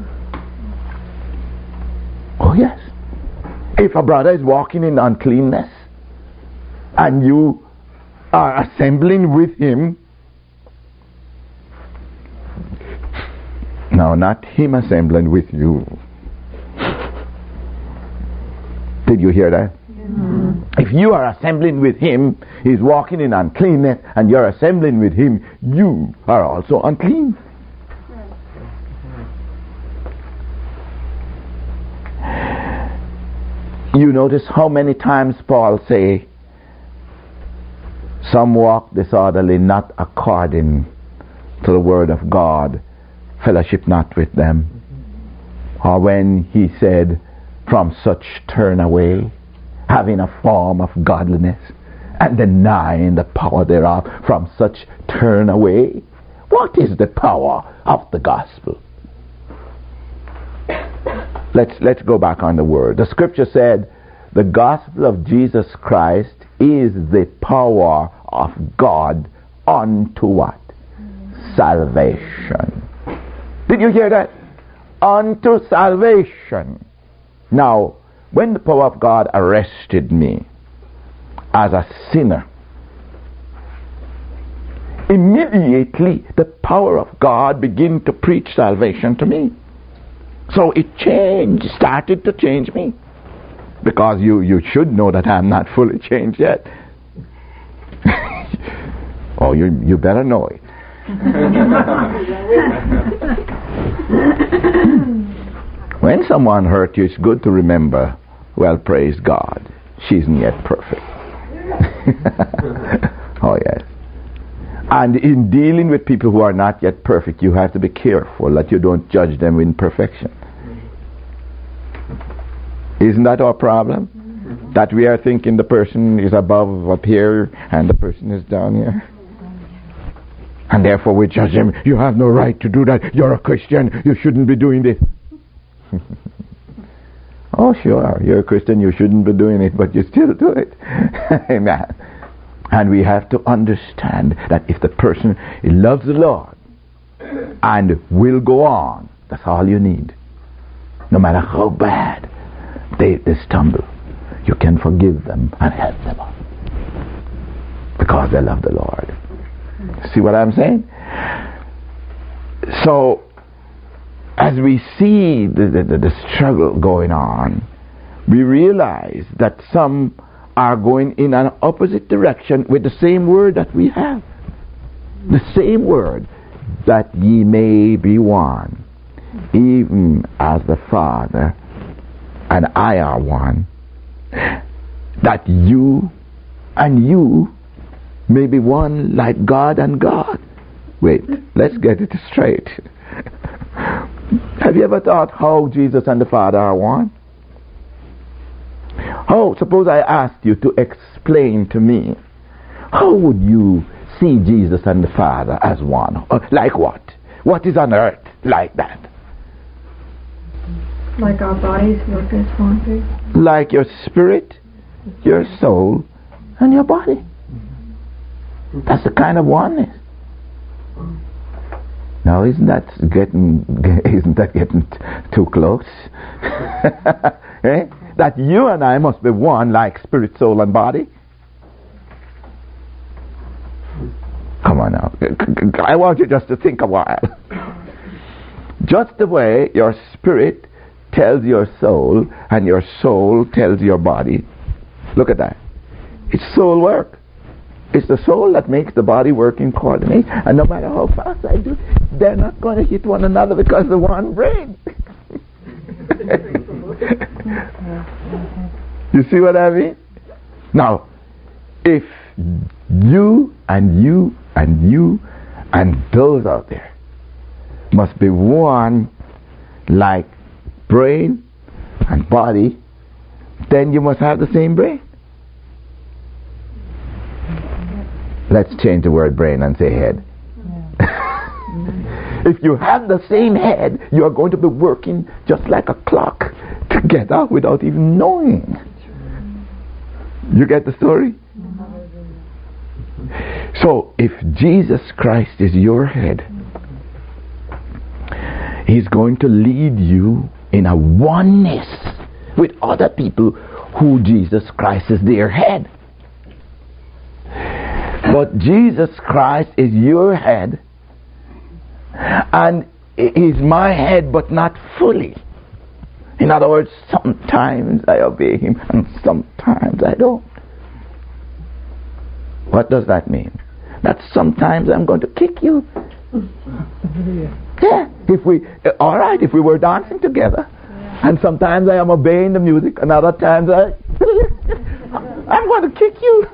Oh yes. If a brother is walking in uncleanness and you are assembling with him, no, not him assembling with you. Did you hear that? Mm-hmm. If you are assembling with him, he's walking in uncleanness, and you're assembling with him, you are also unclean. You notice how many times Paul say, some walk disorderly, not according to the word of God, fellowship not with them. Or when he said, from such turn away, having a form of godliness and denying the power thereof, from such turn away. What is the power of the gospel? Let's go back on the word. The scripture said, the gospel of Jesus Christ is the power of God unto what? Salvation. Did you hear that? Unto salvation. Now, when the power of God arrested me as a sinner, immediately the power of God began to preach salvation to me. So it started to change me. Because you should know that I'm not fully changed yet. Oh, you better know it. When someone hurt you, it's good to remember, well, praise God, she isn't yet perfect. Oh, yes. And in dealing with people who are not yet perfect, you have to be careful that you don't judge them in perfection. Isn't that our problem? That we are thinking the person is above up here and the person is down here. And therefore we judge him. You have no right to do that. You're a Christian. You shouldn't be doing this. Oh, sure. You're a Christian. You shouldn't be doing it, but you still do it. Amen. And we have to understand that if the person loves the Lord and will go on, that's all you need. No matter how bad they stumble, you can forgive them and help them up because they love the Lord. See what I'm saying? So as we see the struggle going on, we realize that some are going in an opposite direction with the same word that we have. The same word, that ye may be one, even as the Father and I are one, that you and you may be one like God and God. Wait, let's get it straight. Have you ever thought how Jesus and the Father are one? Oh, suppose I asked you to explain to me, how would you see Jesus and the Father as one? Like what? What is on earth like that? Like our bodies work as one. Like your spirit, your soul, and your body. That's the kind of oneness. Now, isn't that getting too close? Eh? That you and I must be one like spirit, soul, and body? Come on now. I want you just to think a while. Just the way your spirit tells your soul and your soul tells your body. Look at that. It's soul work. It's the soul that makes the body work in coordinate. And no matter how fast I do, they're not going to hit one another because they're one brain. You see what I mean? Now, if you and you and you and those out there must be one like brain and body, then you must have the same brain. Let's change the word brain and say head. If you have the same head, you are going to be working just like a clock together without even knowing. You get the story? So if Jesus Christ is your head, He's going to lead you in a oneness with other people who Jesus Christ is their head. But Jesus Christ is your head, and He's my head, but not fully. In other words, sometimes I obey Him and sometimes I don't. What does that mean? That sometimes I'm going to kick you. Yeah, if we were dancing together, and sometimes I am obeying the music, and other times I'm going to kick you.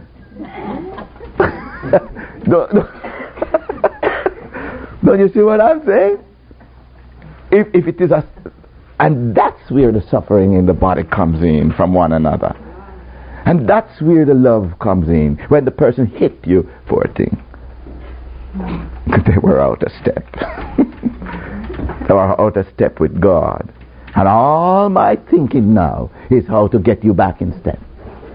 Don't you see what I'm saying? If it is and that's where the suffering in the body comes in from one another. And that's where the love comes in, when the person hit you for a thing. They were out of step. They were out of step with God. And all my thinking now is how to get you back in step.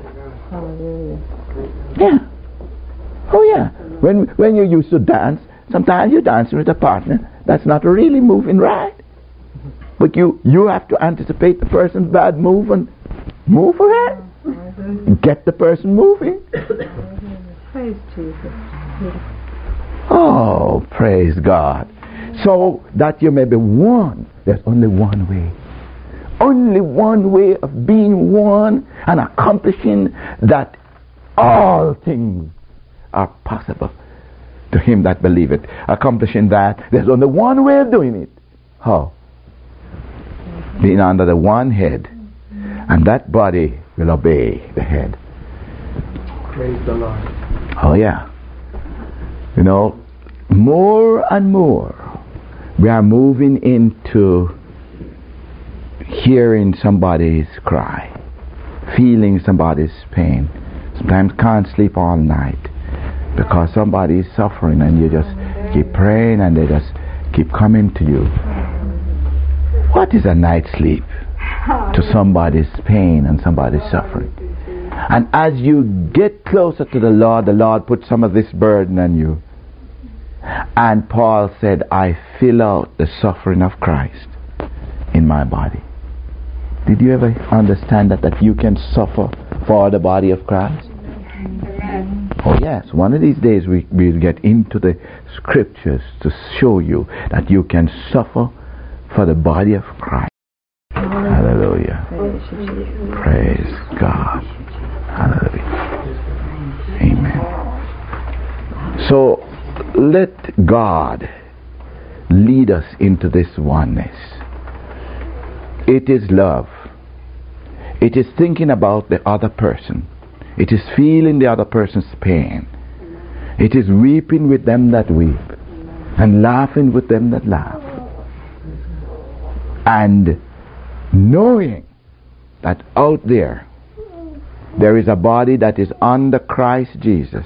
Yeah. Oh yeah. When you used to dance, sometimes you're dancing with a partner that's not really moving right. But you have to anticipate the person's bad move and move for it. Get the person moving. Praise Jesus. Oh, praise God. So that you may be one. There's only one way. Only one way of being one and accomplishing that all things are possible to him that believeth. Accomplishing that, there's only one way of doing it. How? Being under the one head. And that body will obey the head. Praise the Lord. Oh yeah. You know, more and more we are moving into hearing somebody's cry, feeling somebody's pain. Sometimes can't sleep all night because somebody is suffering, and you just keep praying and they just keep coming to you. What is a night's sleep to somebody's pain and somebody's suffering? And as you get closer to the Lord puts some of this burden on you. And Paul said, I fill out the suffering of Christ in my body. Did you ever understand that you can suffer for the body of Christ? Oh yes, one of these days we'll get into the scriptures to show you that you can suffer for the body of Christ. Hallelujah. Praise God. Hallelujah. Amen. So let God lead us into this oneness. It is love. It is thinking about the other person. It is feeling the other person's pain. It is weeping with them that weep and laughing with them that laugh. And knowing that out there is a body that is under Christ Jesus,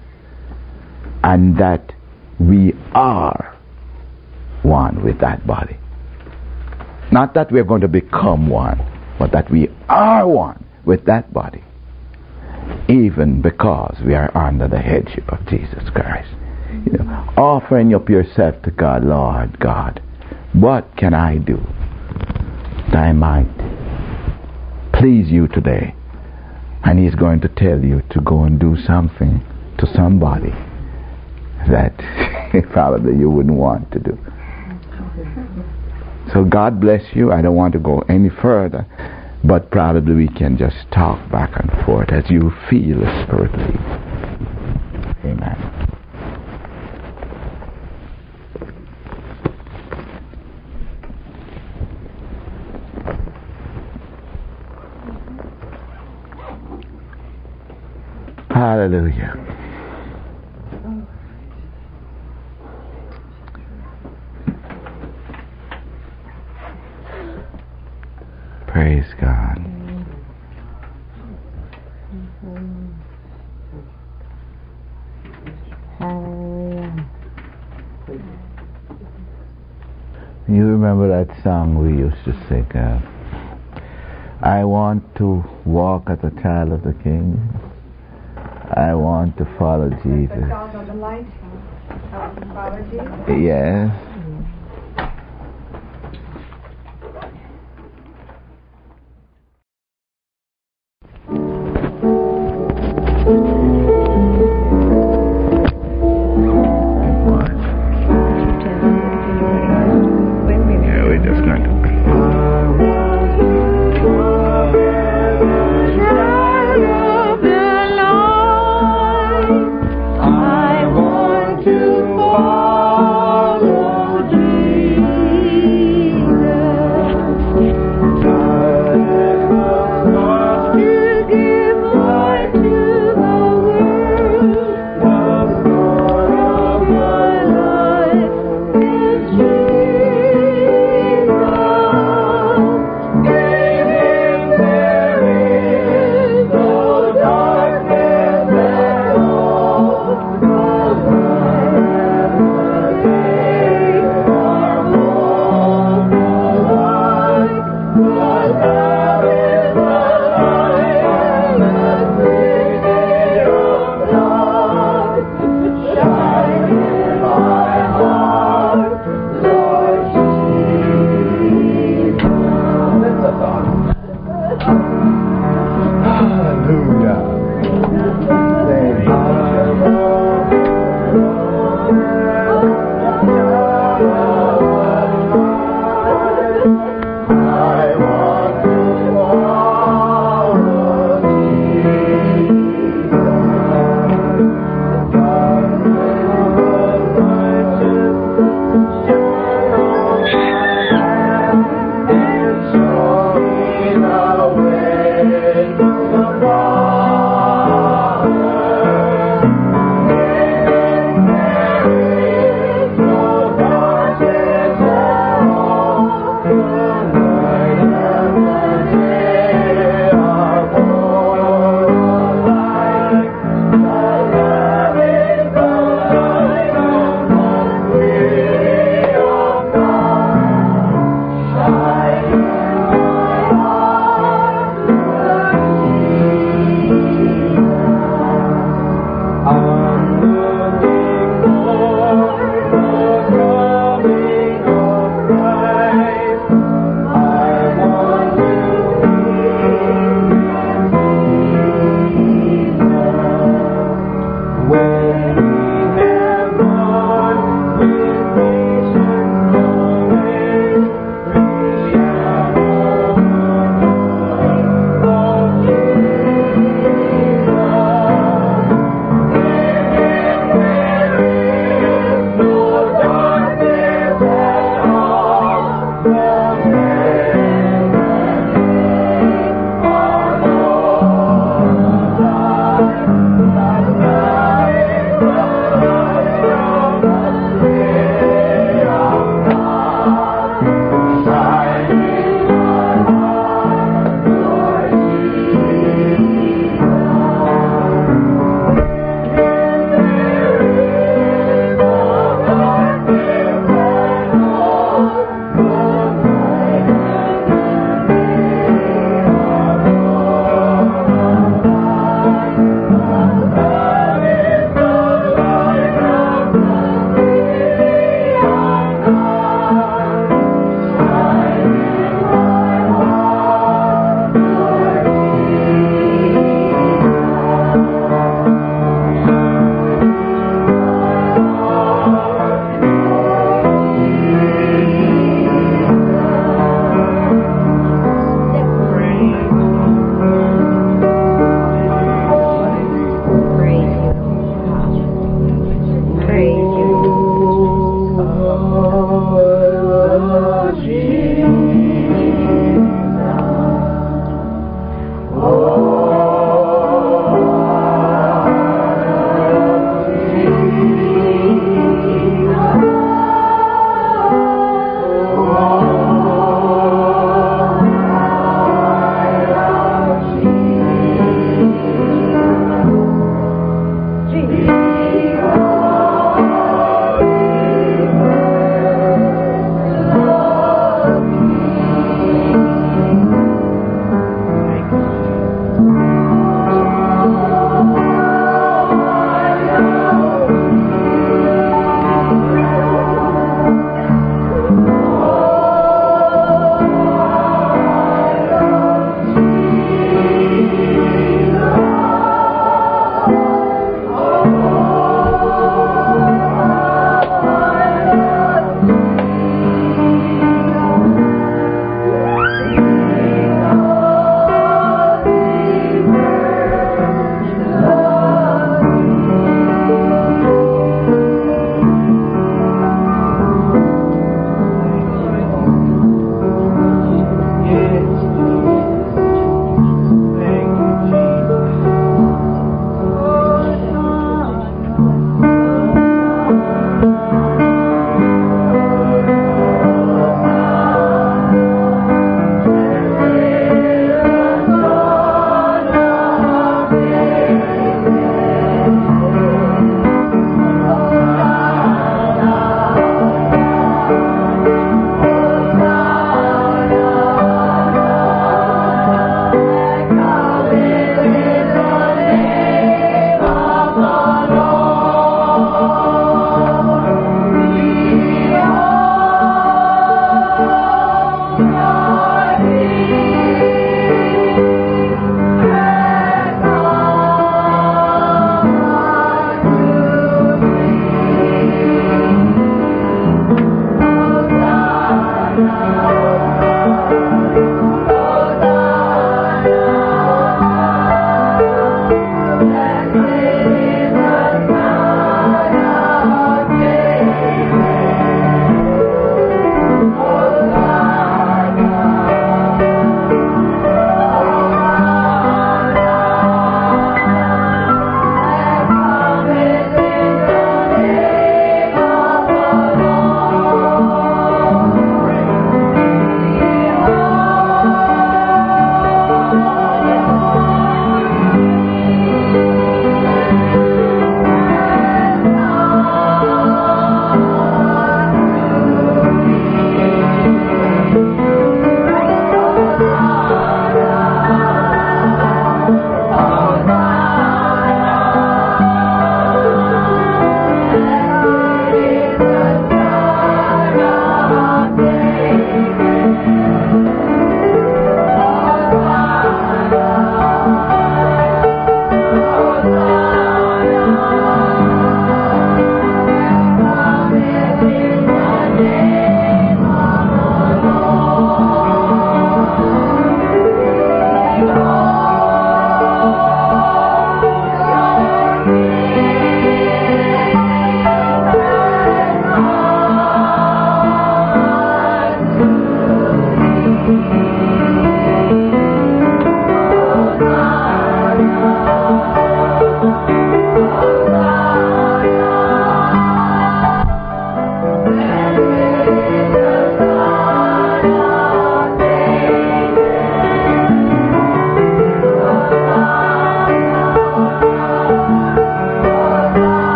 and that we are one with that body. Not that we're going to become one, but that we are one with that body, even because we are under the headship of Jesus Christ. You know, offering up yourself to God. Lord God, what can I do that I might please you today? And he's going to tell you to go and do something to somebody that probably you wouldn't want to do. So God bless you. I don't want to go any further, but probably we can just talk back and forth as you feel the Spirit lead. Amen. Hallelujah. Praise God. You remember that song we used to sing? I want to walk as a child of the King. I want to follow Jesus. The song on the light. Follow Jesus. Yes.